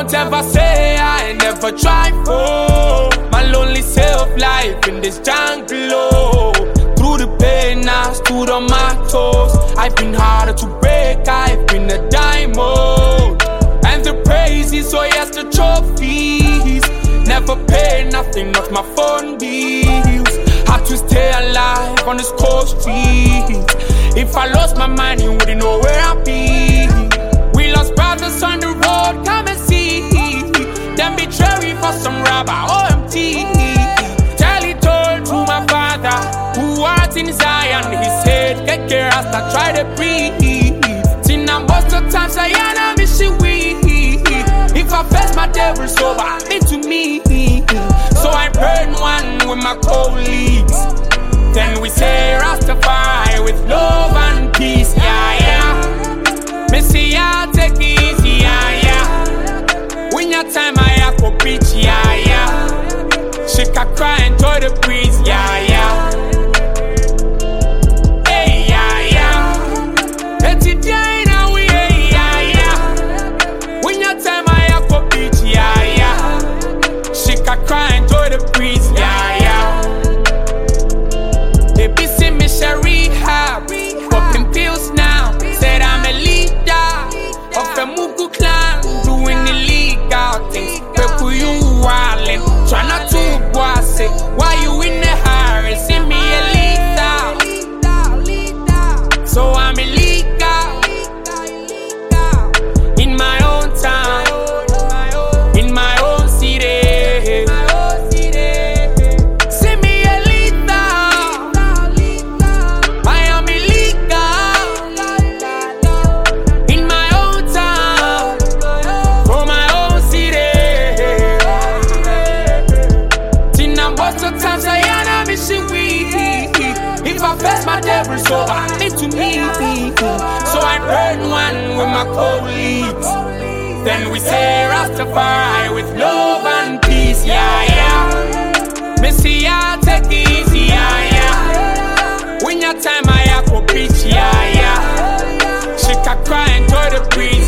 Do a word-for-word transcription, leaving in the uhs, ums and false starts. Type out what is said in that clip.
Don't ever say I never tried for my lonely self-life in this jungle. Oh. Through the pain, I stood on my toes. I've been harder to break, I've been a diamond. And the praises, oh yes, the trophies. Never pay nothing off my phone bills. Had to stay alive on this cold street. If I lost my mind, you wouldn't know where I'd be. We lost brothers on the road, come and see. Them betray for some rubber, O M T. Tell it all to my father, who art in Zion. He said, get care as I try to breathe. Tin and most of times I am a mission weak. If I face my devils over into me, so I burn one with my colleagues. Then we say Rastafari with love and peace, yeah, yeah. Messiah, take it easy, yeah, yeah. When your time I have to preach, yeah, yeah. She can cry, enjoy the breeze, yeah, yeah. Hey, yeah, yeah. Let it die now, yeah, yeah. When your time I have to preach, yeah, yeah. She can cry, enjoy the breeze, yeah, yeah. They be see me share rehab, popping pills now. Said I'm a leader of the Mugu clan, doing illegal things. People you wildin', try not to boss it. Why you in the hurry? See me a leader, so I'm illegal in my own town, in my own city. See me a leader, I am illegal in my own town, for my own city. Tin and most of times I am a mission weak. If I face my devils over into me, so I burn one with my colleagues. Then we say Rastafari with love and peace, yeah, yeah. Messiah, take it easy, yeah, yeah. When your time I have to preach, yeah, yeah. She can cry, enjoy the breeze.